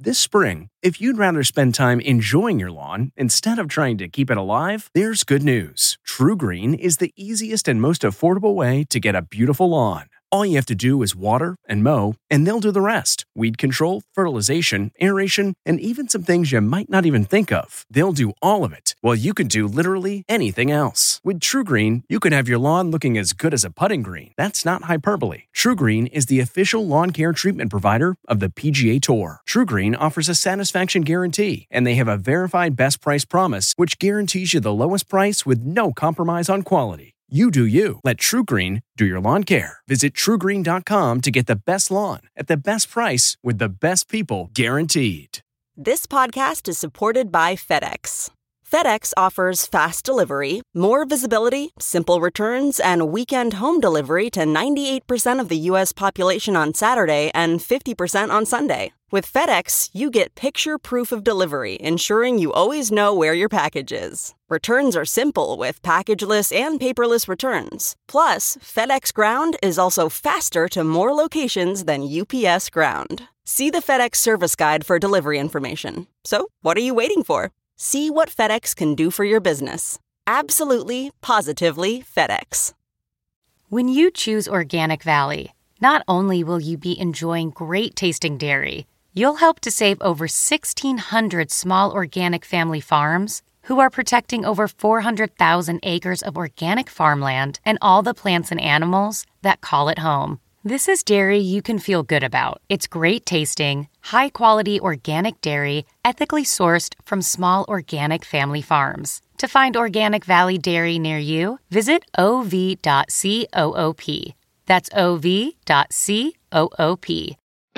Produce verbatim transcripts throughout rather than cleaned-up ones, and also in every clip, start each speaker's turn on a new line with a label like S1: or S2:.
S1: This spring, if you'd rather spend time enjoying your lawn instead of trying to keep it alive, there's good news. TruGreen is the easiest and most affordable way to get a beautiful lawn. All you have to do is water and mow, and they'll do the rest. Weed control, fertilization, aeration, and even some things you might not even think of. They'll do all of it, while you can do literally anything else. With TruGreen, you can have your lawn looking as good as a putting green. That's not hyperbole. TruGreen is the official lawn care treatment provider of the P G A Tour. TruGreen offers a satisfaction guarantee, and they have a verified best price promise, which guarantees you the lowest price with no compromise on quality. You do you. Let TruGreen do your lawn care. Visit True Green dot com to get the best lawn at the best price with the best people guaranteed.
S2: This podcast is supported by FedEx. FedEx offers fast delivery, more visibility, simple returns, and weekend home delivery to ninety-eight percent of the U S population on Saturday and fifty percent on Sunday. With FedEx, you get picture proof of delivery, ensuring you always know where your package is. Returns are simple with packageless and paperless returns. Plus, FedEx Ground is also faster to more locations than U P S Ground. See the FedEx service guide for delivery information. So, what are you waiting for? See what FedEx can do for your business. Absolutely, positively FedEx.
S3: When you choose Organic Valley, not only will you be enjoying great tasting dairy, you'll help to save over sixteen hundred small organic family farms who are protecting over four hundred thousand acres of organic farmland and all the plants and animals that call it home. This is dairy you can feel good about. It's great tasting, high-quality organic dairy, ethically sourced from small organic family farms. To find Organic Valley Dairy near you, visit O V dot coop. That's O V dot coop.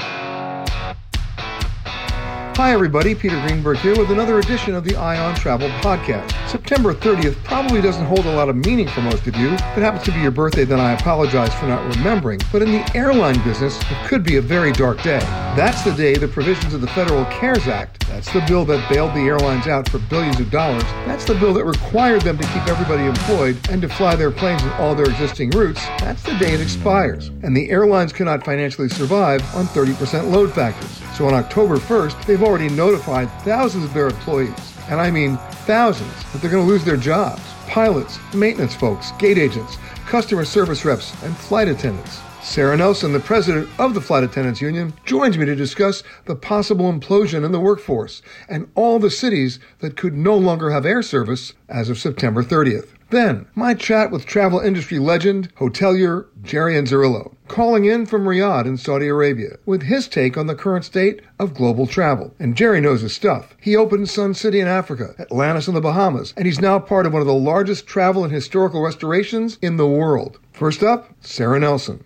S4: Hi everybody, Peter Greenberg here with another edition of the Eye on Travel podcast. September thirtieth probably doesn't hold a lot of meaning for most of you. If it happens to be your birthday, then I apologize for not remembering. But in the airline business, it could be a very dark day. That's the day the provisions of the Federal CARES Act, that's the bill that bailed the airlines out for billions of dollars, that's the bill that required them to keep everybody employed and to fly their planes in all their existing routes, that's the day it expires. And the airlines cannot financially survive on thirty percent load factors. So on October first, they've already notified thousands of their employees, and I mean thousands, that they're going to lose their jobs. Pilots, maintenance folks, gate agents, customer service reps, and flight attendants. Sarah Nelson, the president of the Flight Attendants Union, joins me to discuss the possible implosion in the workforce and all the cities that could no longer have air service as of September thirtieth. Then, my chat with travel industry legend, hotelier Jerry Anzarillo, calling in from Riyadh in Saudi Arabia, with his take on the current state of global travel. And Jerry knows his stuff. He opened Sun City in Africa, Atlantis in the Bahamas, and he's now part of one of the largest travel and historical restorations in the world. First up, Sarah Nelson.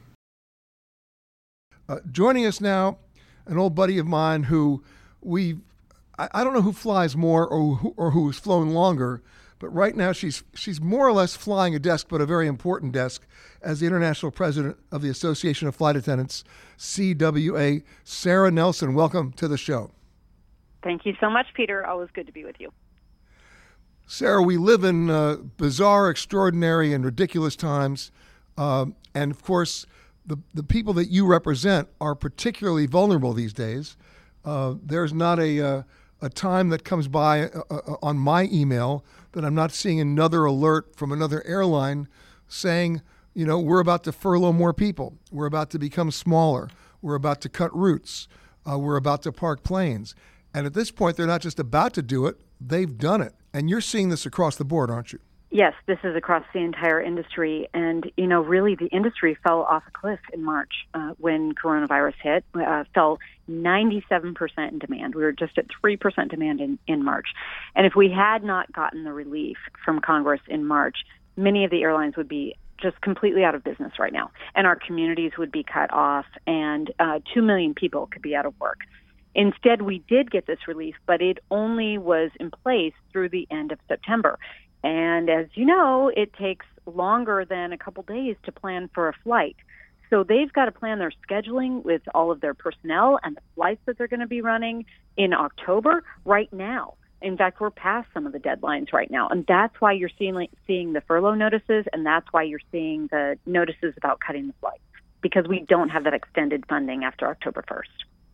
S4: Uh, joining us now, an old buddy of mine who we, I, I don't know who flies more or who, or who's flown longer, but right now she's she's more or less flying a desk, but a very important desk, as the international president of the Association of Flight Attendants, C W A. Sarah Nelson, welcome to the show.
S5: Thank you so much, Peter. Always good to be with you.
S4: Sarah, we live in uh, bizarre, extraordinary, and ridiculous times. Um, and of course, the, the people that you represent are particularly vulnerable these days. Uh, there's not a, uh, a time that comes by uh, uh, on my email that I'm not seeing another alert from another airline saying, you know, we're about to furlough more people. We're about to become smaller. We're about to cut routes. Uh, we're about to park planes. And at this point, they're not just about to do it, they've done it. And you're seeing this across the board, aren't you?
S5: Yes, this is across the entire industry. And, you know, really the industry fell off a cliff in March uh, when coronavirus hit, uh, fell ninety-seven percent in demand. We were just at three percent demand in, in March. And if we had not gotten the relief from Congress in March, many of the airlines would be just completely out of business right now. And our communities would be cut off, and uh, two million people could be out of work. Instead, we did get this relief, but it only was in place through the end of September. And as you know, it takes longer than a couple days to plan for a flight. So they've got to plan their scheduling with all of their personnel and the flights that they're going to be running in October right now. In fact, we're past some of the deadlines right now. And that's why you're seeing, seeing the furlough notices, and that's why you're seeing the notices about cutting the flights, because we don't have that extended funding after October first.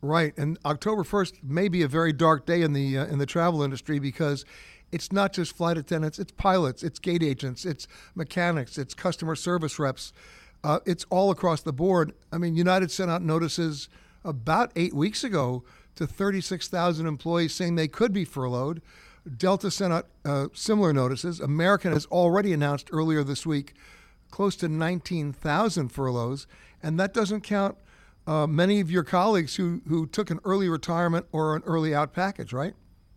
S4: Right, and October first may be a very dark day in the uh, in the travel industry because it's not just flight attendants, it's pilots, it's gate agents, it's mechanics, it's customer service reps. Uh, it's all across the board. I mean, United sent out notices about eight weeks ago to thirty-six thousand employees saying they could be furloughed. Delta sent out uh, similar notices. American has already announced earlier this week close to nineteen thousand furloughs, and that doesn't count uh, many of your colleagues who, who took an early retirement or an early out package, right?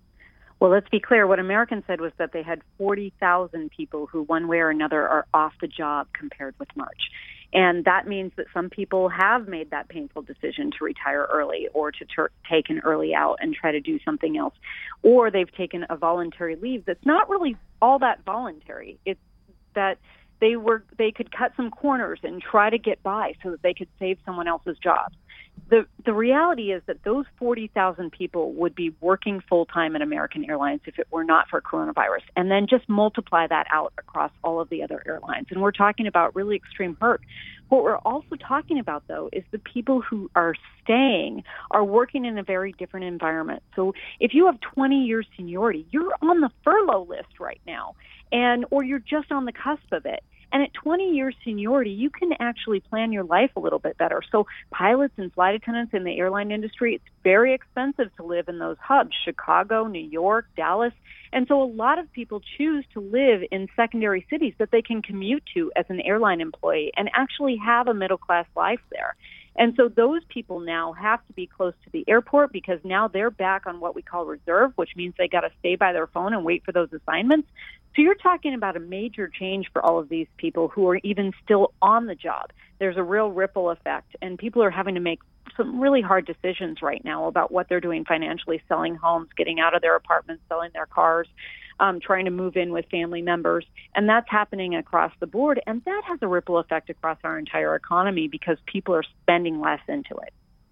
S5: Well, let's be clear. What American said was that they had forty thousand people who, one way or another, are off the job compared with March. And that means that some people have made that painful decision to retire early or to ter- take an early out and try to do something else. Or they've taken a voluntary leave that's not really all that voluntary. It's that they were they could cut some corners and try to get by so that they could save someone else's jobs. The the reality is that those forty thousand people would be working full-time at American Airlines if it were not for coronavirus, and then just multiply that out across all of the other airlines. And we're talking about really extreme hurt. What we're also talking about, though, is the people who are staying are working in a very different environment. So if you have twenty years seniority, you're on the furlough list right now, and or you're just on the cusp of it. And at twenty years seniority, you can actually plan your life a little bit better. So pilots and flight attendants in the airline industry, it's very expensive to live in those hubs, Chicago, New York, Dallas. And so a lot of people choose to live in secondary cities that they can commute to as an airline employee and actually have a middle-class life there. And so those people now have to be close to the airport because now they're back on what we call reserve, which means they got to stay by their phone and wait for those assignments. So you're talking about a major change for all of these people who are even still on the job. There's a real ripple effect, and people are having to make some really hard decisions right now about what they're doing financially, selling homes, getting out of their apartments, selling their cars, um, trying to move in with family members. And that's happening across the board. And that has a ripple effect across our entire economy because people are spending less into it.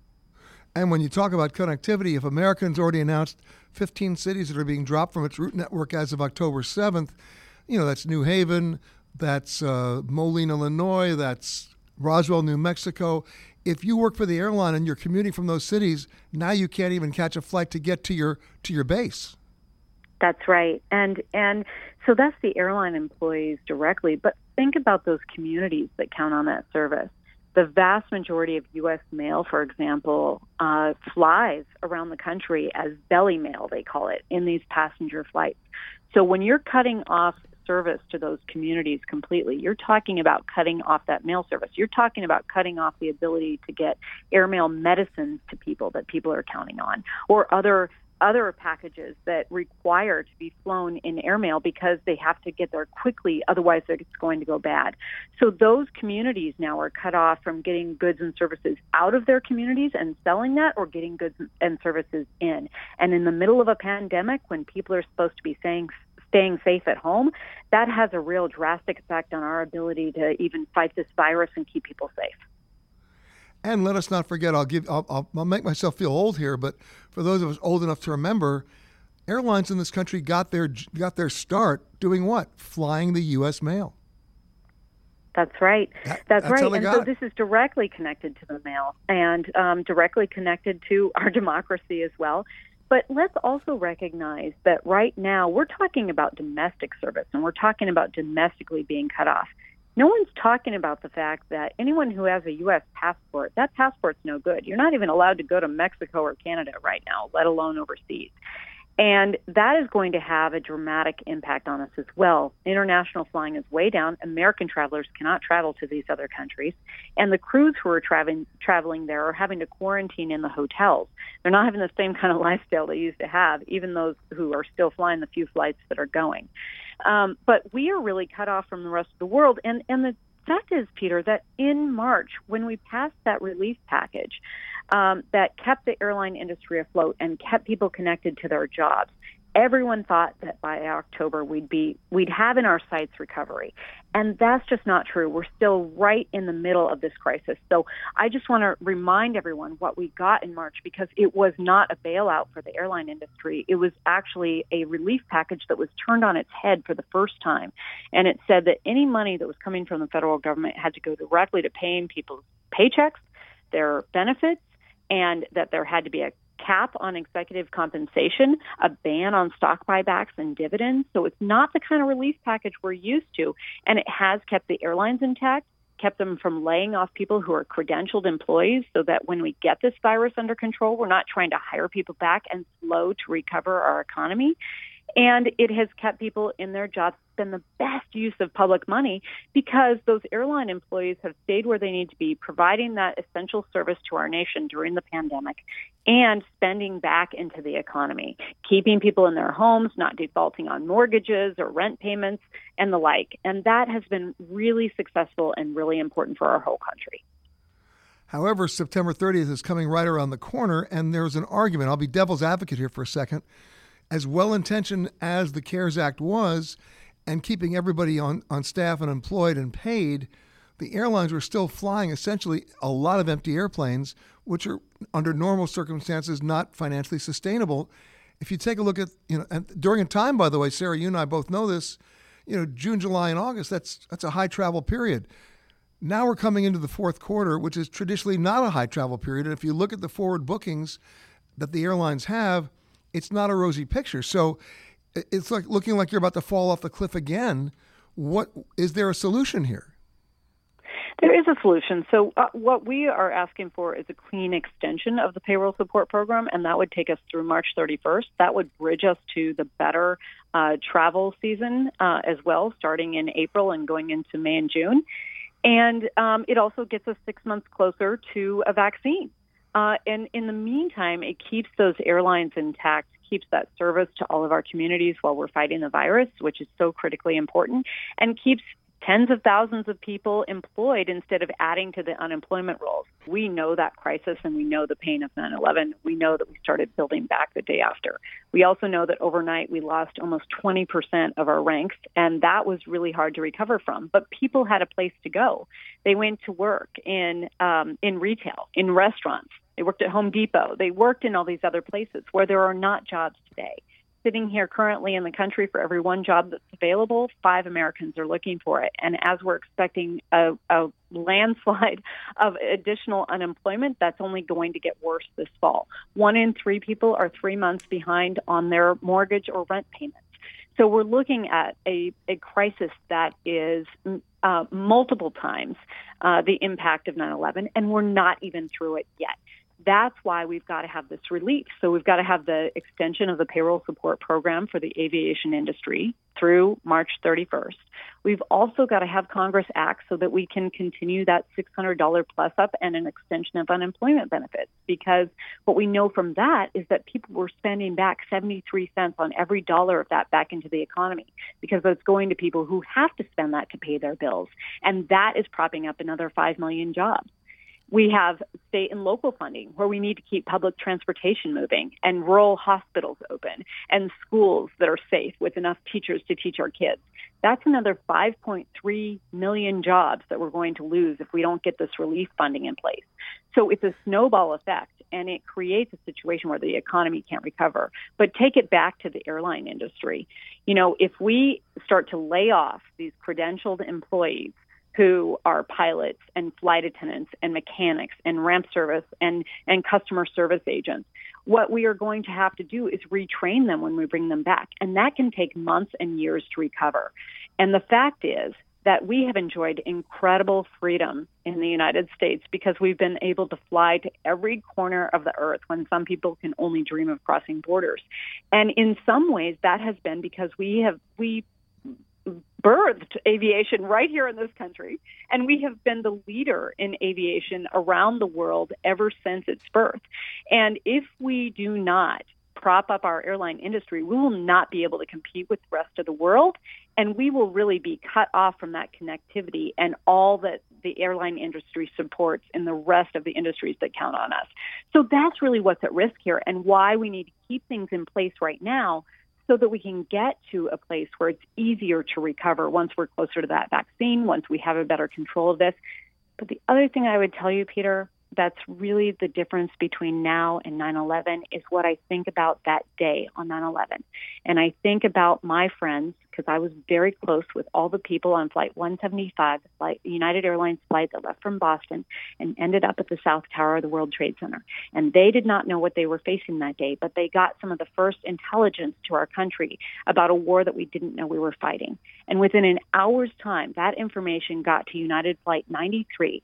S4: And when you talk about connectivity, if American's already announced fifteen cities that are being dropped from its route network as of October seventh, you know, that's New Haven, that's uh, Moline, Illinois, that's Roswell, New Mexico. If you work for the airline and you're commuting from those cities, now you can't even catch a flight to get to your to your base.
S5: That's right. And and so that's the airline employees directly. But think about those communities that count on that service. The vast majority of U S mail, for example, uh, flies around the country as belly mail, they call it, in these passenger flights. So when you're cutting off service to those communities completely, you're talking about cutting off that mail service. You're talking about cutting off the ability to get airmail medicines to people that people are counting on, or other other packages that require to be flown in airmail because they have to get there quickly, otherwise it's going to go bad. So those communities now are cut off from getting goods and services out of their communities and selling that, or getting goods and services in. And in the middle of a pandemic, when people are supposed to be saying staying safe at home, that has a real drastic effect on our ability to even fight this virus and keep people safe.
S4: And let us not forget, I'll give, I'll, I'll, I'll make myself feel old here, but for those of us old enough to remember, airlines in this country got their got their start doing what? Flying the U S mail.
S5: That's right.
S4: That,
S5: that's,
S4: that's
S5: right. And so
S4: it.
S5: this is directly connected to the mail and um, directly connected to our democracy as well. But let's also recognize that right now we're talking about domestic service, and we're talking about domestically being cut off. No one's talking about the fact that anyone who has a U S passport, that passport's no good. You're not even allowed to go to Mexico or Canada right now, let alone overseas. And that is going to have a dramatic impact on us as well. International flying is way down. American travelers cannot travel to these other countries. And the crews who are traveling traveling there are having to quarantine in the hotels. They're not having the same kind of lifestyle they used to have, even those who are still flying the few flights that are going. Um, but we are really cut off from the rest of the world. And, and the fact is, Peter, that in March, when we passed that relief package, Um, that kept the airline industry afloat and kept people connected to their jobs, everyone thought that by October we'd be we'd have in our sights recovery. And that's just not true. We're still right in the middle of this crisis. So I just want to remind everyone what we got in March, because it was not a bailout for the airline industry. It was actually a relief package that was turned on its head for the first time. And it said that any money that was coming from the federal government had to go directly to paying people's paychecks, their benefits, and that there had to be a cap on executive compensation, a ban on stock buybacks and dividends. So it's not the kind of relief package we're used to. And it has kept the airlines intact, kept them from laying off people who are credentialed employees so that when we get this virus under control, we're not trying to hire people back and slow to recover our economy. And it has kept people in their jobs. It's been the best use of public money because those airline employees have stayed where they need to be, providing that essential service to our nation during the pandemic and spending back into the economy, keeping people in their homes, not defaulting on mortgages or rent payments and the like. And that has been really successful and really important for our whole country.
S4: However, September thirtieth is coming right around the corner, and there's an argument. I'll be devil's advocate here for a second. As well-intentioned as the CARES Act was, and keeping everybody on, on staff and employed and paid, the airlines were still flying essentially a lot of empty airplanes, which are under normal circumstances not financially sustainable. If you take a look at, you know, and during a time, by the way, Sarah, you and I both know this, you know, June, July, and August, that's that's a high travel period. Now we're coming into the fourth quarter, which is traditionally not a high travel period. And if you look at the forward bookings that the airlines have, it's not a rosy picture. So it's like looking like you're about to fall off the cliff again. What is there a solution here?
S5: There is a solution. So uh, what we are asking for is a clean extension of the payroll support program, and that would take us through March thirty-first. That would bridge us to the better uh, travel season uh, as well, starting in April and going into May and June. And um, it also gets us six months closer to a vaccine. Uh, and in the meantime, it keeps those airlines intact, keeps that service to all of our communities while we're fighting the virus, which is so critically important, and keeps tens of thousands of people employed instead of adding to the unemployment rolls. We know that crisis and we know the pain of nine eleven. We know that we started building back the day after. We also know that overnight we lost almost twenty percent of our ranks, and that was really hard to recover from. But people had a place to go. They went to work in um, in retail, in restaurants. They worked at Home Depot. They worked in all these other places where there are not jobs today. Sitting here currently in the country, for every one job that's available, five Americans are looking for it. And as we're expecting a, a landslide of additional unemployment, that's only going to get worse this fall. One in three people are three months behind on their mortgage or rent payments. So we're looking at a, a crisis that is uh, multiple times uh, the impact of nine eleven, and we're not even through it yet. That's why we've got to have this relief. So we've got to have the extension of the payroll support program for the aviation industry through March thirty-first. We've also got to have Congress act so that we can continue that six hundred dollars plus up and an extension of unemployment benefits. Because what we know from that is that people were spending back seventy-three cents on every dollar of that back into the economy, because it's going to people who have to spend that to pay their bills. And that is propping up another five million jobs. We have state and local funding where we need to keep public transportation moving and rural hospitals open and schools that are safe with enough teachers to teach our kids. That's another five point three million jobs that we're going to lose if we don't get this relief funding in place. So it's a snowball effect, and it creates a situation where the economy can't recover. But take it back to the airline industry. You know, if we start to lay off these credentialed employees who are pilots and flight attendants and mechanics and ramp service and, and customer service agents, what we are going to have to do is retrain them when we bring them back. And that can take months and years to recover. And the fact is that we have enjoyed incredible freedom in the United States because we've been able to fly to every corner of the earth when some people can only dream of crossing borders. And in some ways, that has been because we have we birthed aviation right here in this country, and we have been the leader in aviation around the world ever since its birth. And if we do not prop up our airline industry, we will not be able to compete with the rest of the world, and we will really be cut off from that connectivity and all that the airline industry supports in the rest of the industries that count on us. So that's really what's at risk here, and why we need to keep things in place right now so that we can get to a place where it's easier to recover once we're closer to that vaccine, once we have a better control of this. But the other thing I would tell you, Peter, that's really the difference between now and nine eleven is what I think about that day on nine eleven. And I think about my friends, because I was very close with all the people on Flight one seventy-five, the flight, United Airlines flight that left from Boston and ended up at the South Tower of the World Trade Center. And they did not know what they were facing that day, but they got some of the first intelligence to our country about a war that we didn't know we were fighting. And within an hour's time, that information got to United Flight ninety-three.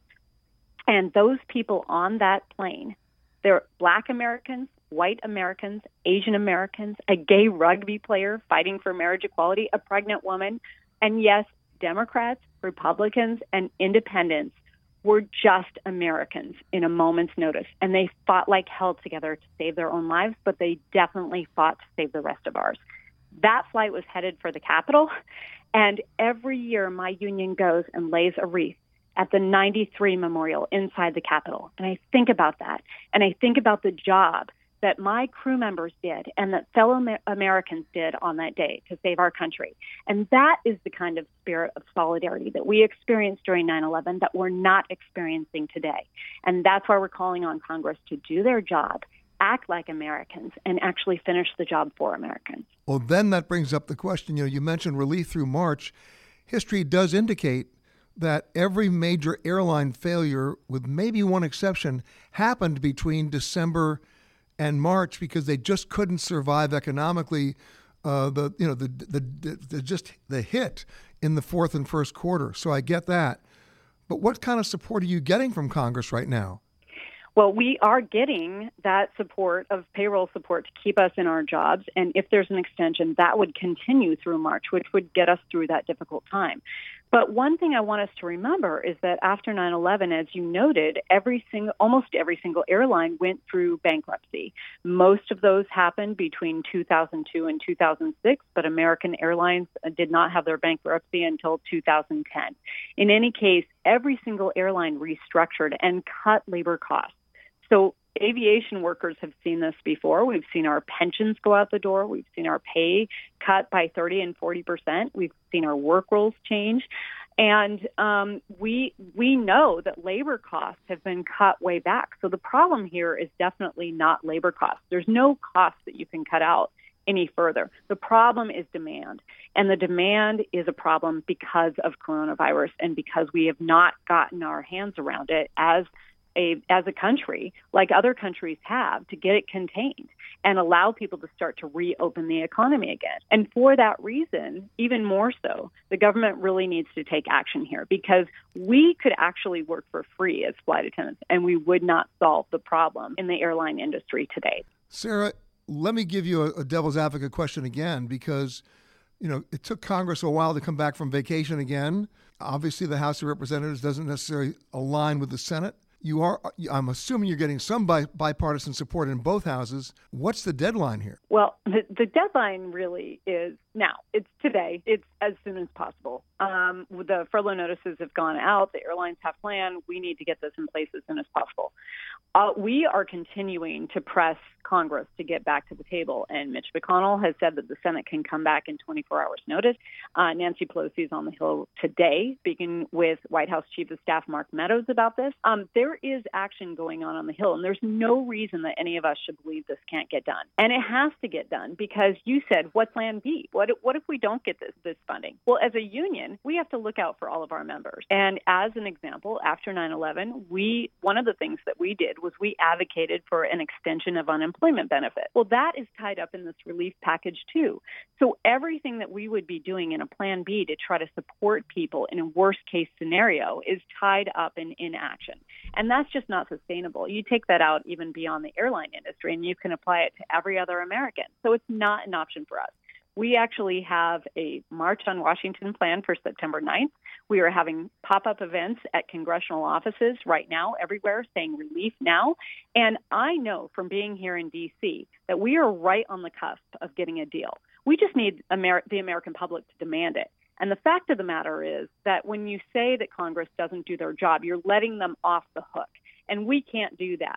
S5: And those people on that plane, they're Black Americans, white Americans, Asian Americans, a gay rugby player fighting for marriage equality, a pregnant woman, and yes, Democrats, Republicans, and independents were just Americans in a moment's notice. And they fought like hell together to save their own lives, but they definitely fought to save the rest of ours. That flight was headed for the Capitol, and every year my union goes and lays a wreath at the ninety-three Memorial inside the Capitol. And I think about that, and I think about the job that my crew members did and that fellow Amer- Americans did on that day to save our country. And that is the kind of spirit of solidarity that we experienced during nine eleven that we're not experiencing today. And that's why we're calling on Congress to do their job, act like Americans, and actually finish the job for Americans.
S4: Well, then that brings up the question, you know, you mentioned relief through March. History does indicate that every major airline failure, with maybe one exception, happened between December and March because they just couldn't survive economically. Uh, the you know the, the the the just the hit in the fourth and first quarter. So I get that, but what kind of support are you getting from Congress right now?
S5: Well, we are getting that support of payroll support to keep us in our jobs. And if there's an extension, that would continue through March, which would get us through that difficult time. But one thing I want us to remember is that after nine eleven, as you noted, every single, almost every single airline went through bankruptcy. Most of those happened between two thousand two and two thousand six, but American Airlines did not have their bankruptcy until two thousand ten. In any case, every single airline restructured and cut labor costs. So aviation workers have seen this before. We've seen our pensions go out the door. We've seen our pay cut by thirty and forty percent. We've seen our work rules change. And um, we we know that labor costs have been cut way back. So the problem here is definitely not labor costs. There's no cost that you can cut out any further. The problem is demand. And the demand is a problem because of coronavirus and because we have not gotten our hands around it as A, as a country, like other countries have, to get it contained and allow people to start to reopen the economy again. And for that reason, even more so, the government really needs to take action here, because we could actually work for free as flight attendants and we would not solve the problem in the airline industry today.
S4: Sarah, let me give you a, a devil's advocate question again, because you know, it took Congress a while to come back from vacation again. Obviously, the House of Representatives doesn't necessarily align with the Senate. You are, I'm assuming you're getting some bi- bipartisan support in both houses. What's the deadline here?
S5: Well, the, the deadline really is now. It's today. It's as soon as possible. Um, the furlough notices have gone out. The airlines have planned. We need to get this in place as soon as possible. Uh, we are continuing to press Congress to get back to the table, and Mitch McConnell has said that the Senate can come back in twenty-four hours notice. Uh, Nancy Pelosi is on the Hill today, speaking with White House Chief of Staff Mark Meadows about this. Um, there is action going on on the Hill, and there's no reason that any of us should believe this can't get done. And it has to get done, because you said, what plan B? What if, what if we don't get this, this funding? Well, as a union, we have to look out for all of our members. And as an example, after nine eleven, we one of the things that we did was we advocated for an extension of unemployment benefit. Well, that is tied up in this relief package too. So everything that we would be doing in a plan B to try to support people in a worst case scenario is tied up in inaction. And that's just not sustainable. You take that out even beyond the airline industry, and you can apply it to every other American. So it's not an option for us. We actually have a March on Washington plan for September ninth. We are having pop-up events at congressional offices right now, everywhere, saying relief now. And I know from being here in D C that we are right on the cusp of getting a deal. We just need Amer- the American public to demand it. And the fact of the matter is that when you say that Congress doesn't do their job, you're letting them off the hook. And we can't do that,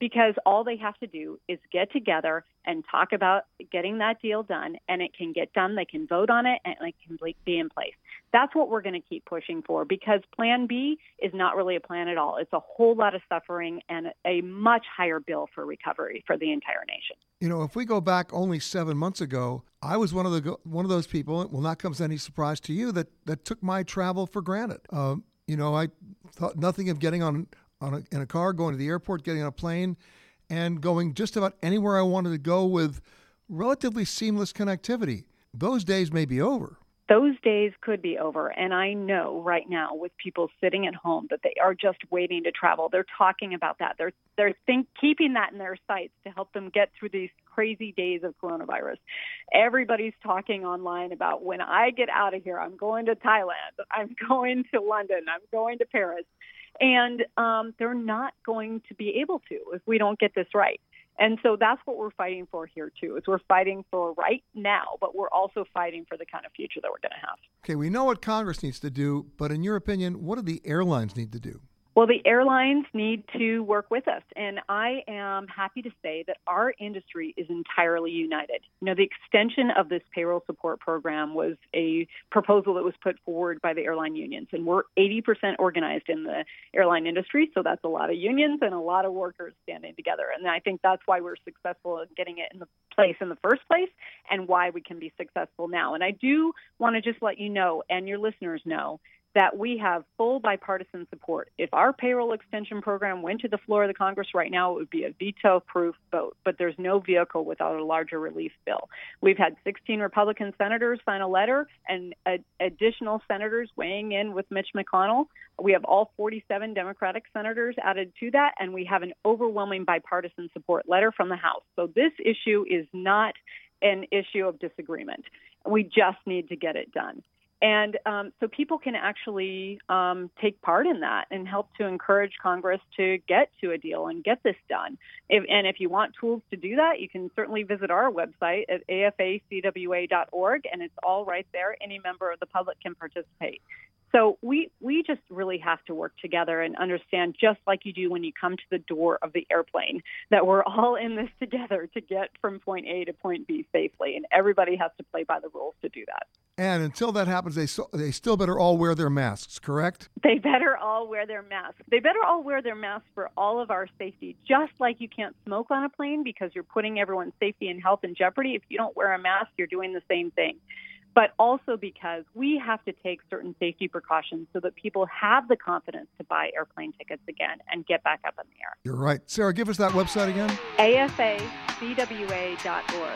S5: because all they have to do is get together and talk about getting that deal done, and it can get done. They can vote on it, and it can be in place. That's what we're going to keep pushing for, because Plan B is not really a plan at all. It's a whole lot of suffering and a much higher bill for recovery for the entire nation.
S4: You know, if we go back only seven months ago, I was one of the one of those people. It will not come as any surprise to you that that took my travel for granted. Um, you know, I thought nothing of getting on on a, in a car, going to the airport, getting on a plane, and going just about anywhere I wanted to go with relatively seamless connectivity. Those days may be over.
S5: Those days could be over, and I know right now with people sitting at home that they are just waiting to travel. They're talking about that. They're they're think, keeping that in their sights to help them get through these crazy days of coronavirus. Everybody's talking online about, when I get out of here, I'm going to Thailand, I'm going to London, I'm going to Paris. And um, they're not going to be able to if we don't get this right. And so that's what we're fighting for here, too, is we're fighting for right now, but we're also fighting for the kind of future that we're going to have.
S4: Okay, we know what Congress needs to do, but in your opinion, what do the airlines need to do?
S5: Well, the airlines need to work with us, and I am happy to say that our industry is entirely united. You know, the extension of this payroll support program was a proposal that was put forward by the airline unions, and we're eighty percent organized in the airline industry, so that's a lot of unions and a lot of workers standing together, and I think that's why we're successful in getting it in the place in the first place and why we can be successful now. And I do want to just let you know, and your listeners know, that we have full bipartisan support. If our payroll extension program went to the floor of the Congress right now, it would be a veto-proof vote, but there's no vehicle without a larger relief bill. We've had sixteen Republican senators sign a letter and uh, additional senators weighing in with Mitch McConnell. We have all forty-seven Democratic senators added to that, and we have an overwhelming bipartisan support letter from the House. So this issue is not an issue of disagreement. We just need to get it done. And um, so people can actually um, take part in that and help to encourage Congress to get to a deal and get this done. If, and if you want tools to do that, you can certainly visit our website at A F A C W A dot org, and it's all right there. Any member of the public can participate. So we, we just really have to work together and understand, just like you do when you come to the door of the airplane, that we're all in this together to get from point A to point B safely, and everybody has to play by the rules to do that.
S4: And until that happens, they so, they still better all wear their masks, correct?
S5: They better all wear their masks. They better all wear their masks for all of our safety, just like you can't smoke on a plane because you're putting everyone's safety and health in jeopardy. If you don't wear a mask, you're doing the same thing. But also because we have to take certain safety precautions so that people have the confidence to buy airplane tickets again and get back up in the air.
S4: You're right. Sarah, give us that website again.
S5: A F A C W A dot org.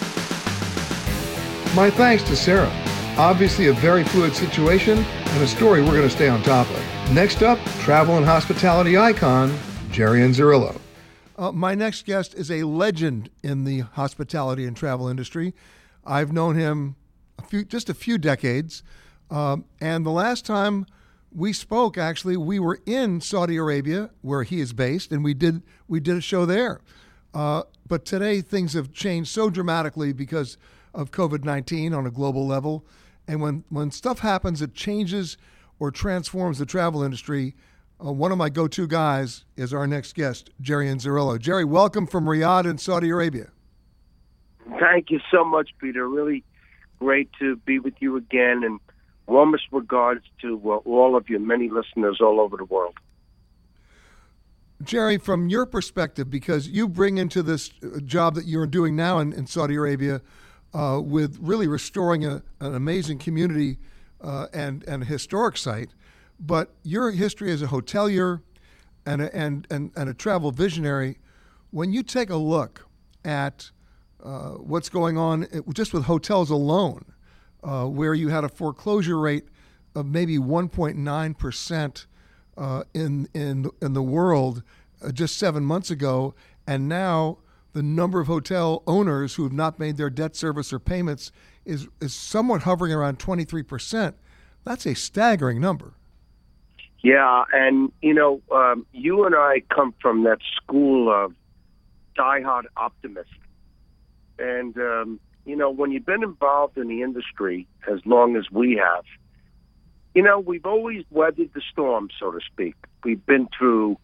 S4: My thanks to Sarah. Obviously a very fluid situation and a story we're going to stay on top of. Next up, travel and hospitality icon, Jerry Inzerillo. Uh, my next guest is a legend in the hospitality and travel industry. I've known him a few, just a few decades, um, and the last time we spoke, actually, we were in Saudi Arabia, where he is based, and we did we did a show there. Uh, but today, things have changed so dramatically because of covid nineteen on a global level, and when when stuff happens, it changes or transforms the travel industry. Uh, one of my go-to guys is our next guest, Jerry Inzerillo. Jerry, welcome from Riyadh in Saudi Arabia.
S6: Thank you so much, Peter. Really great to be with you again, and warmest regards to uh, all of your many listeners all over the world.
S4: Jerry, from your perspective, because you bring into this job that you're doing now in, in Saudi Arabia uh, with really restoring a, an amazing community uh, and, and a historic site, but your history as a hotelier and a, and, and, and a travel visionary, when you take a look at Uh, what's going on just with hotels alone, uh, where you had a foreclosure rate of maybe one point nine percent uh, in in in the world uh, just seven months ago, and now the number of hotel owners who have not made their debt service or payments is is somewhat hovering around twenty-three percent. That's a staggering number.
S6: Yeah, and you know, um, you and I come from that school of diehard optimists. And, um, you know, when you've been involved in the industry as long as we have, you know, we've always weathered the storm, so to speak. We've been through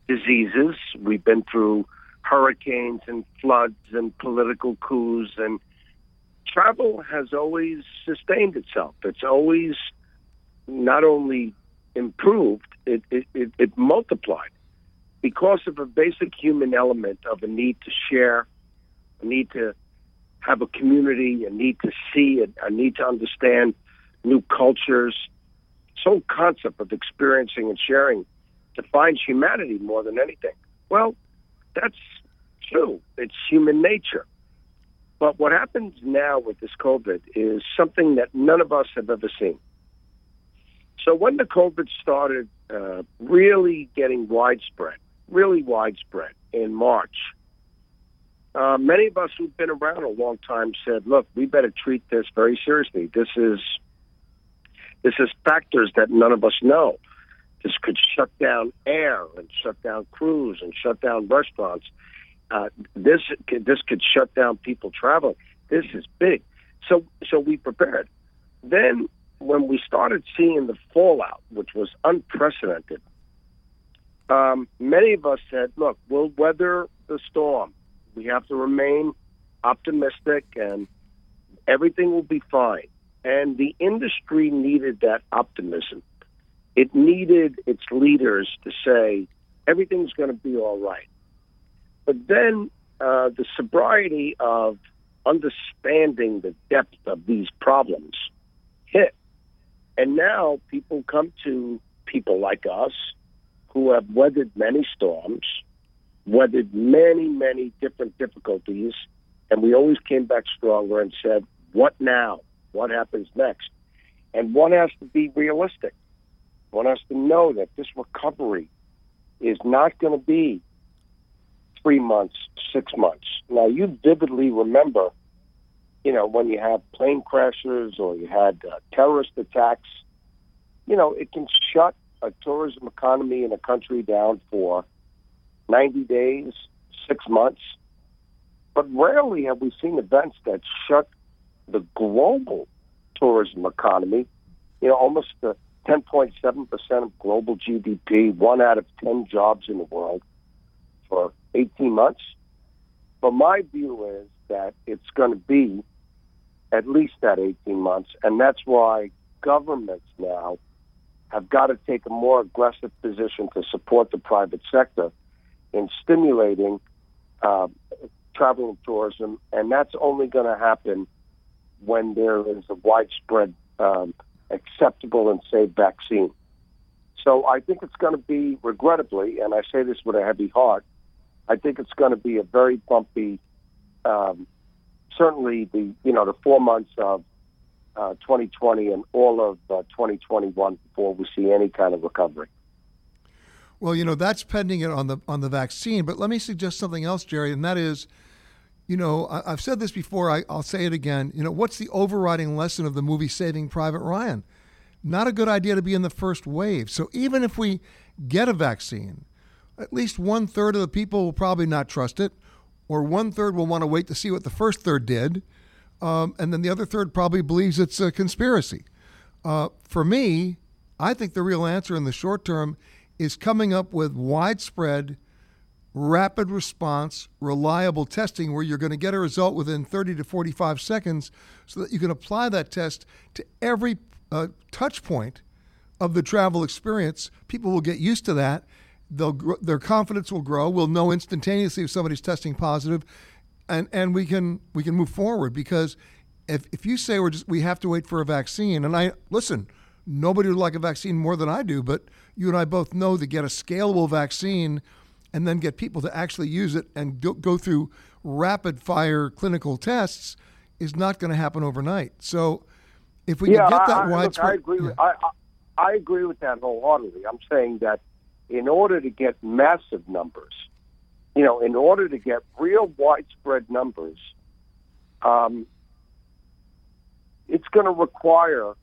S6: diseases. We've been through hurricanes and floods and political coups, and travel has always sustained itself. It's always not only improved, it, it, it, it multiplied because of a basic human element of a need to share, a need to have a community, a need to see, a, a need to understand new cultures. This whole concept of experiencing and sharing defines humanity more than anything. Well, that's true. It's human nature. But what happens now with this COVID is something that none of us have ever seen. So when the COVID started uh, really getting widespread, really widespread in March, uh, many of us who've been around a long time said, look, we better treat this very seriously. This is, this is factors that none of us know. This could shut down air and shut down cruise and shut down restaurants. Uh, this could, this could shut down people traveling. This is big. So so we prepared. Then when we started seeing the fallout, which was unprecedented, um, many of us said, look, we'll weather the storm. We have to remain optimistic and everything will be fine. And the industry needed that optimism. It needed its leaders to say, everything's going to be all right. But then uh, the sobriety of understanding the depth of these problems hit. And now people come to people like us who have weathered many storms, weathered many, many different difficulties, and we always came back stronger and said, what now? What happens next? And one has to be realistic. One has to know that this recovery is not going to be three months, six months. Now, you vividly remember, you know, when you have plane crashes or you had uh, terrorist attacks, you know, it can shut a tourism economy in a country down for ninety days, six months. But rarely have we seen events that shut the global tourism economy, you know, almost the ten point seven percent of global G D P, one out of ten jobs in the world for eighteen months. But my view is that it's going to be at least that eighteen months. And that's why governments now have got to take a more aggressive position to support the private sector in stimulating uh, travel and tourism. And that's only going to happen when there is a widespread um, acceptable and safe vaccine. So I think it's going to be, regrettably, and I say this with a heavy heart, I think it's going to be a very bumpy, um, certainly the, you know, the four months of uh, twenty twenty and all of uh, twenty twenty-one before we see any kind of recovery.
S4: Well, you know, that's pending it on the on the vaccine. But let me suggest something else, Jerry, and that is, you know, I, I've said this before, I, I'll say it again. You know, what's the overriding lesson of the movie Saving Private Ryan? Not a good idea to be in the first wave. So even if we get a vaccine, at least one third of the people will probably not trust it, or one third will want to wait to see what the first third did, um, and then the other third probably believes it's a conspiracy. Uh, for me, I think the real answer in the short term is coming up with widespread, rapid response, reliable testing where you're going to get a result within thirty to forty-five seconds so that you can apply that test to every uh, touch point of the travel experience. People will get used to that. They'll gr- their confidence will grow. We'll know instantaneously if somebody's testing positive, and, and we can we can move forward. Because if if you say we're just we have to wait for a vaccine, and I listen, nobody would like a vaccine more than I do, but you and I both know to get a scalable vaccine and then get people to actually use it and do, go through rapid fire clinical tests is not going to happen overnight. So if we
S6: yeah,
S4: can get that
S6: I,
S4: widespread,
S6: look, I agree.
S4: yeah.
S6: With, I, I I agree with that wholeheartedly. I'm saying that in order to get massive numbers, you know, in order to get real widespread numbers, um, it's going to require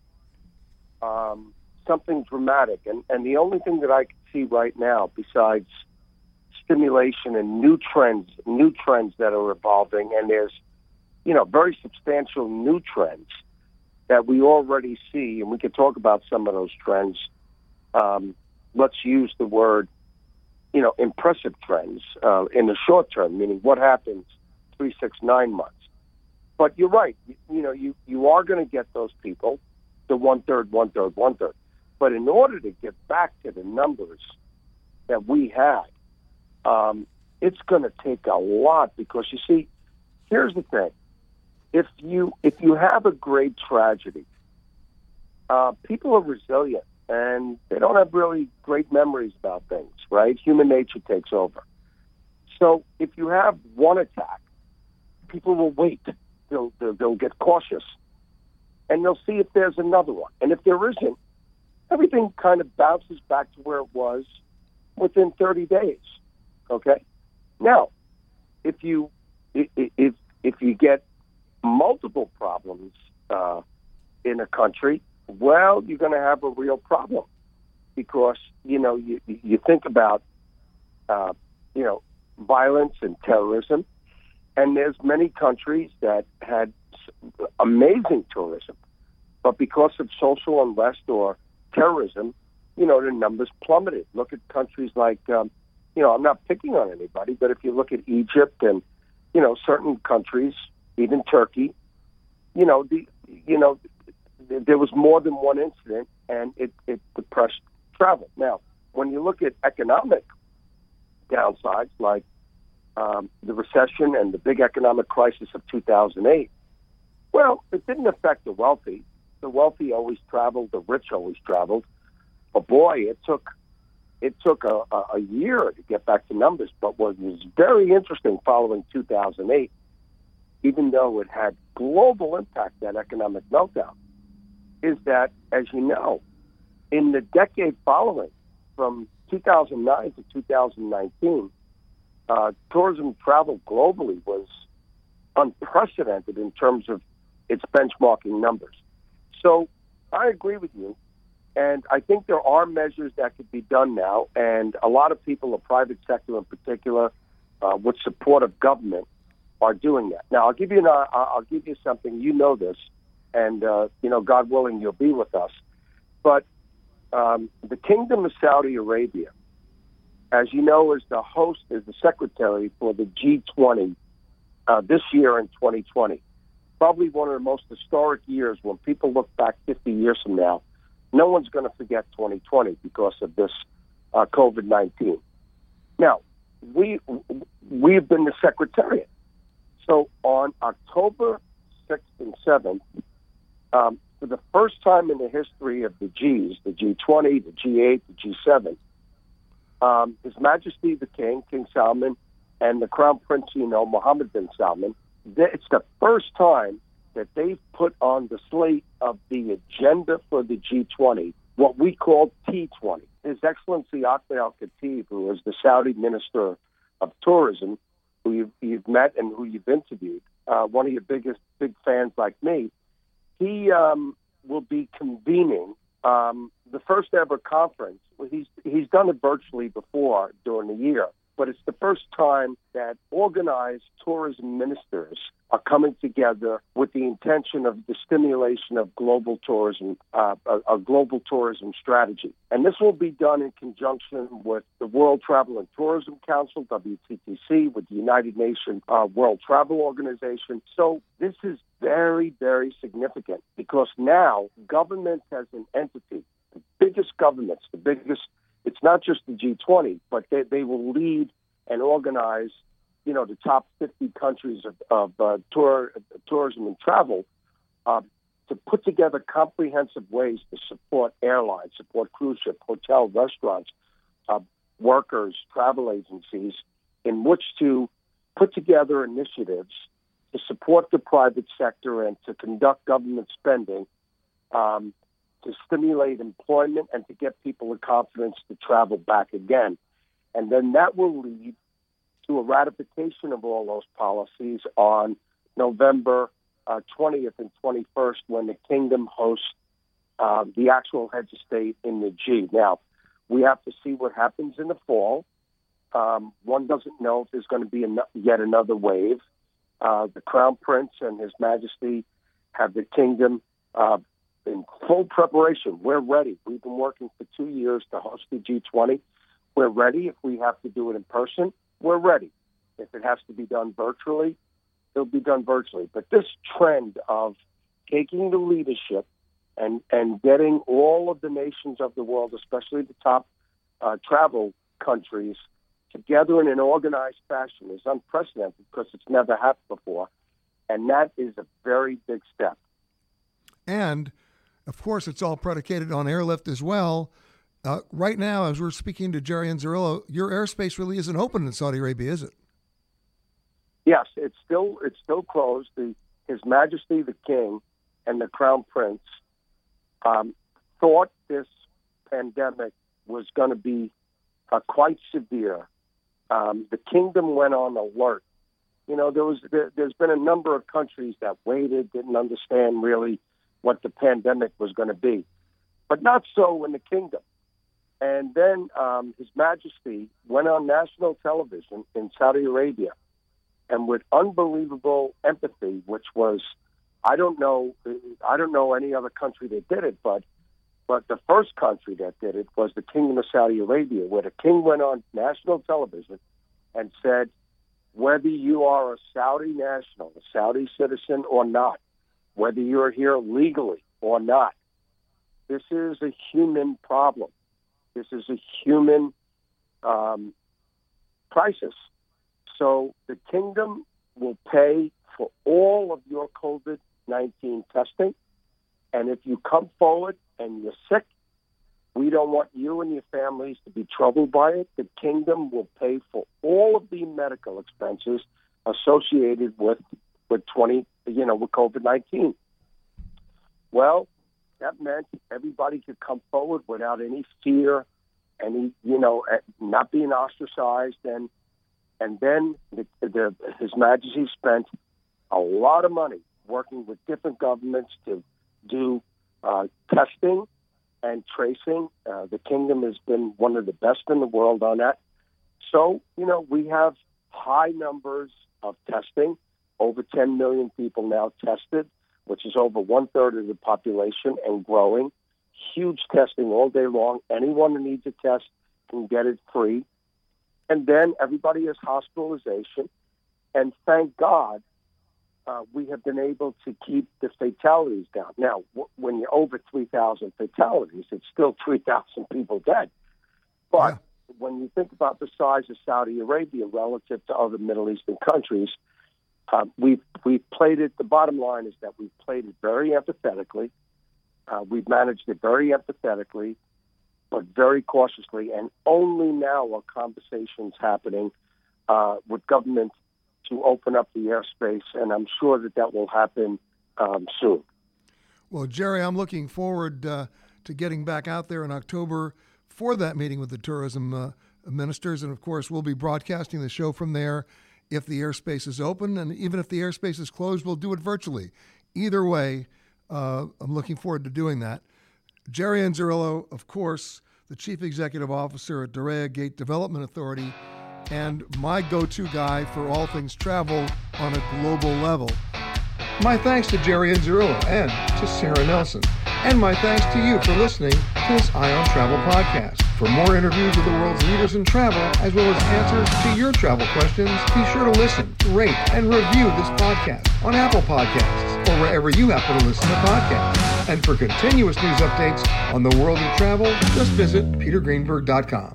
S6: um, something dramatic. And, and the only thing that I can see right now, besides stimulation and new trends, new trends that are evolving, and there's, you know, very substantial new trends that we already see, and we could talk about some of those trends. Um, let's use the word you know, impressive trends uh, in the short term, meaning what happens three, six, nine months. But you're right. You, you know, you, you are going to get those people, the one-third, one-third, one-third. But in order to get back to the numbers that we had, um, it's going to take a lot because, you see, here's the thing. If you if you have a great tragedy, uh, people are resilient, and they don't have really great memories about things, right? Human nature takes over. So if you have one attack, people will wait. They'll, they'll, they'll get cautious, and they'll see if there's another one. And if there isn't, everything kind of bounces back to where it was within thirty days, okay? Now, if you if if you get multiple problems uh, in a country, well, you're going to have a real problem because, you know, you, you think about, uh, you know, violence and terrorism, and there's many countries that had amazing tourism, but because of social unrest or terrorism, you know, the numbers plummeted. Look at countries like, um, you know, I'm not picking on anybody, but if you look at Egypt and, you know, certain countries, even Turkey, you know, the you know, there was more than one incident, and it, it depressed travel. Now, when you look at economic downsides, like um, the recession and the big economic crisis of two thousand eight, well, it didn't affect the wealthy. The wealthy always traveled, the rich always traveled. But boy, it took it took a, a, a year to get back to numbers. But what was very interesting following two thousand eight, even though it had global impact, that economic meltdown, is that, as you know, in the decade following, from two thousand nine to two thousand nineteen, uh, tourism travel globally was unprecedented in terms of its benchmarking numbers. So I agree with you, and I think there are measures that could be done now, and a lot of people, the private sector in particular, uh, with support of government, are doing that. Now, I'll give you an, uh, I'll give you something. You know this, and uh, you know, God willing, you'll be with us. But um, the Kingdom of Saudi Arabia, as you know, is the host, is the secretary for the G twenty uh, this year in twenty twenty. Probably one of the most historic years. When people look back fifty years from now, no one's going to forget twenty twenty because of this uh, COVID nineteen. Now, we we've been the secretariat. So on October sixth and seventh, um, for the first time in the history of the Gs, the G twenty, the G eight, the G seven, um, His Majesty the King, King Salman, and the Crown Prince, you know, Mohammed bin Salman, it's the first time that they've put on the slate of the agenda for the G twenty what we call T twenty. His Excellency Ahmed Al-Khatib, who is the Saudi Minister of Tourism, who you've, you've met and who you've interviewed, uh, one of your biggest big fans like me, he um, will be convening um, the first ever conference. He's he's done it virtually before during the year, but it's the first time that organized tourism ministers are coming together with the intention of the stimulation of global tourism, uh, a, a global tourism strategy. And this will be done in conjunction with the World Travel and Tourism Council, W T T C, with the United Nations uh, World Travel Organization. So this is very, very significant because now government as an entity, the biggest governments, the biggest, it's not just the G twenty, but they, they will lead and organize, you know, the top fifty countries of, of uh, tour, tourism and travel uh, to put together comprehensive ways to support airlines, support cruise ship, hotel, restaurants, uh, workers, travel agencies, in which to put together initiatives to support the private sector and to conduct government spending, um, to stimulate employment and to get people the confidence to travel back again. And then that will lead to a ratification of all those policies on November uh, twentieth and twenty-first when the Kingdom hosts uh, the actual heads of state in the G. Now, we have to see what happens in the fall. Um, one doesn't know if there's going to be an- yet another wave. Uh, the Crown Prince and His Majesty have the Kingdom uh, in full preparation. We're ready. We've been working for two years to host the G twenty. we're ready. If we have to do it in person, we're ready. If it has to be done virtually, it'll be done virtually. But this trend of taking the leadership and, and getting all of the nations of the world, especially the top uh, travel countries, together in an organized fashion is unprecedented because it's never happened before. And that is a very big step.
S4: And, of course, it's all predicated on airlift as well. Uh, right now, as we're speaking to Jerry Inzerillo, your airspace really isn't open in Saudi Arabia, is it?
S6: Yes, it's still it's still closed. The, His Majesty the King and the Crown Prince um, thought this pandemic was going to be uh, quite severe. Um, the kingdom went on alert. You know, there was there, there's been a number of countries that waited, didn't understand really what the pandemic was going to be, but not so in the kingdom. And then um, His Majesty went on national television in Saudi Arabia, and with unbelievable empathy, which was, I don't know, I don't know any other country that did it, but but the first country that did it was the Kingdom of Saudi Arabia, where the king went on national television and said, whether you are a Saudi national, a Saudi citizen or not, whether you're here legally or not, this is a human problem. This is a human um, crisis. So the kingdom will pay for all of your COVID nineteen testing. And if you come forward and you're sick, we don't want you and your families to be troubled by it. The kingdom will pay for all of the medical expenses associated with with twenty, you know, with COVID nineteen. Well, that meant everybody could come forward without any fear, any, you know, not being ostracized. And and then the, the, His Majesty spent a lot of money working with different governments to do uh, testing and tracing. Uh, the kingdom has been one of the best in the world on that. So, you know, we have high numbers of testing, over ten million people now tested, which is over one-third of the population and growing. Huge testing all day long. Anyone who needs a test can get it free. And then everybody has hospitalization. And thank God, uh, we have been able to keep the fatalities down. Now, w- when you're over three thousand fatalities, it's still three thousand people dead. But yeah. When you think about the size of Saudi Arabia relative to other Middle Eastern countries, uh, we've, we've played it. The bottom line is that we've played it very empathetically. Uh, we've managed it very empathetically, but very cautiously. And only now are conversations happening uh, with government to open up the airspace, and I'm sure that that will happen um, soon.
S4: Well, Jerry, I'm looking forward uh, to getting back out there in October for that meeting with the tourism uh, ministers, and of course, we'll be broadcasting the show from there if the airspace is open, and even if the airspace is closed, we'll do it virtually. Either way, uh, I'm looking forward to doing that. Jerry Inzerillo, of course, the Chief Executive Officer at Diriyah Gate Development Authority, and my go-to guy for all things travel on a global level. My thanks to Jerry Inzerillo and to Sarah Nelson. And my thanks to you for listening to this Eye on Travel podcast. For more interviews with the world's leaders in travel, as well as answers to your travel questions, be sure to listen, rate, and review this podcast on Apple Podcasts or wherever you happen to listen to podcasts. And for continuous news updates on the world of travel, just visit peter greenberg dot com.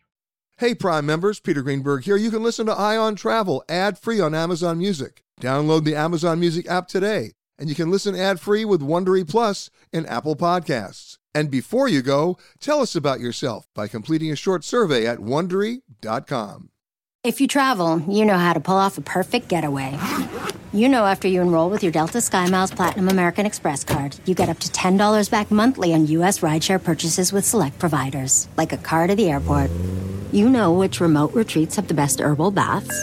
S4: Hey, Prime members, Peter Greenberg here. You can listen to Eye on Travel ad-free on Amazon Music. Download the Amazon Music app today, and you can listen ad-free with Wondery Plus in Apple Podcasts. And before you go, tell us about yourself by completing a short survey at Wondery dot com.
S7: If you travel, you know how to pull off a perfect getaway. You know after you enroll with your Delta SkyMiles Platinum American Express card, you get up to ten dollars back monthly on U S rideshare purchases with select providers, like a car to the airport. You know which remote retreats have the best herbal baths,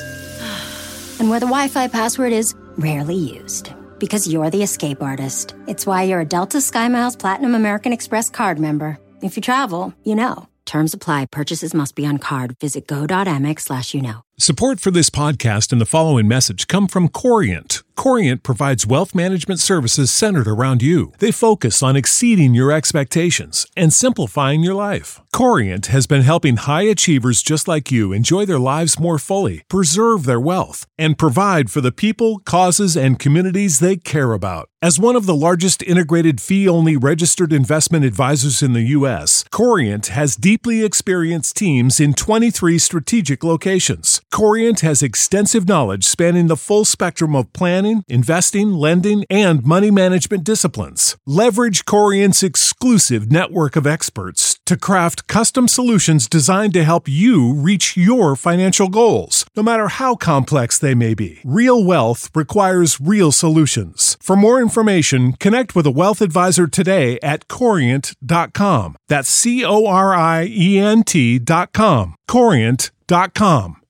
S7: and where the Wi-Fi password is rarely used. Because you're the escape artist. It's why you're a Delta SkyMiles Platinum American Express card member. If you travel, you know. Terms apply. Purchases must be on card. Visit go.amex slash you know.
S8: Support for this podcast and the following message come from Corient. Corient provides wealth management services centered around you. They focus on exceeding your expectations and simplifying your life. Corient has been helping high achievers just like you enjoy their lives more fully, preserve their wealth, and provide for the people, causes, and communities they care about. As one of the largest integrated fee-only registered investment advisors in the U S, Corient has deeply experienced teams in twenty-three strategic locations. Corient has extensive knowledge spanning the full spectrum of planning, investing, lending, and money management disciplines. Leverage Corient's exclusive network of experts to craft custom solutions designed to help you reach your financial goals, no matter how complex they may be. Real wealth requires real solutions. For more information, connect with a wealth advisor today at corient dot com. That's C O R I E N T dot com. corient dot com.